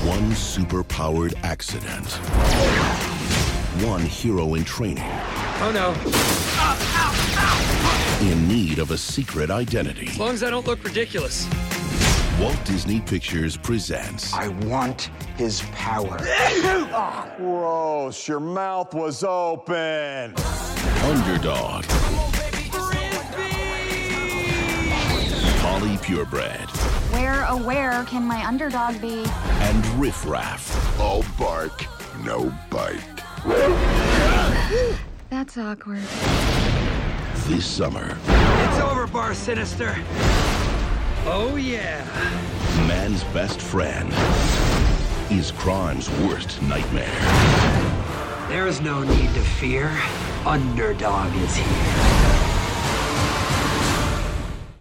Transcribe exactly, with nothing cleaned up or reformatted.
One super-powered accident. One hero in training. Oh no. In need of a secret identity. As long as I don't look ridiculous. Walt Disney Pictures presents. I want his power. Oh, gross. Your mouth was open. Underdog. Polly Purebred. Where, oh where can my underdog be? And Riff Raff. All bark, no bite. That's awkward. This summer. It's over, Bar Sinister. Oh yeah. Man's best friend is crime's worst nightmare. There is no need to fear. Underdog is here.